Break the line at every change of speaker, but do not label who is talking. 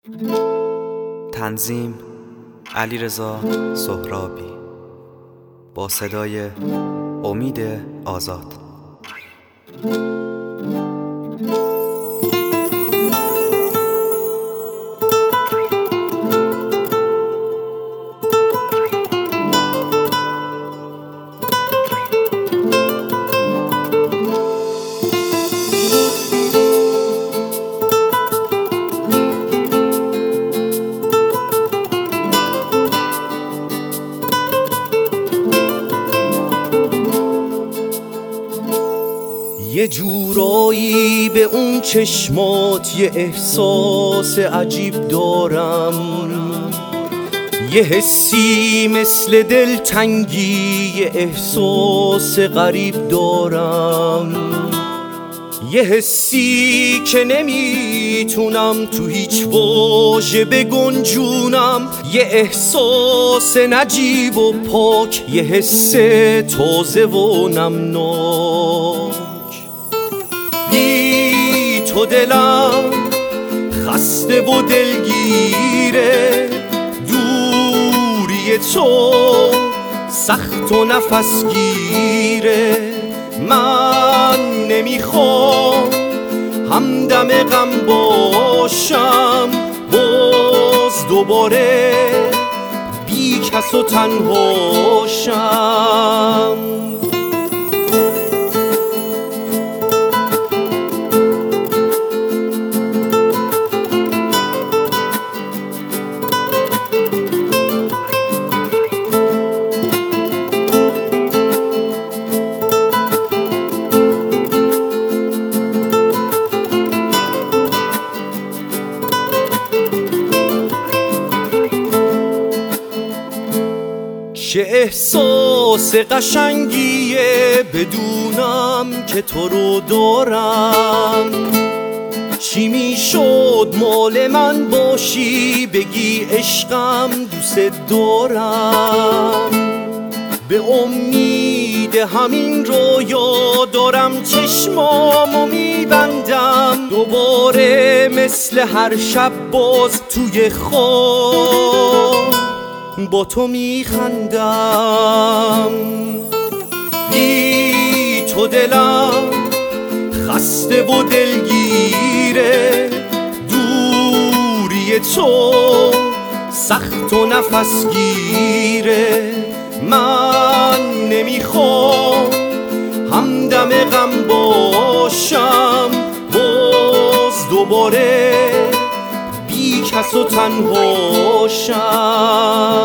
تنظیم علیرضا سهرابی با صدای امید آزاد.
یه جورایی به اون چشمات یه احساس عجیب دارم، یه حسی مثل دلتنگی، یه احساس غریب دارم، یه حسی که نمیتونم تو هیچ واژه بگنجونم، یه احساس نجیب و پاک، یه حس تازه و نمناک. بی تو دلم خسته و دلگیره، دوری تو سخت و نفس گیره. من نمیخوام همدم غم باشم، باز دوباره بی کس و تنهاشم. چه احساس قشنگیه بدونم که تو رو دارم، چی میشد مال من باشی بگی عشقم دوست دارم. به امید همین رویا دارم چشمامو میبندم، دوباره مثل هر شب باز توی خواب با تو میخندم. بی تو دلم خسته و دلگیره، دوری تو سخت و نفس گیره. من نمیخوام همدم غم باشم، باز دوباره بی کس و تنهاشم.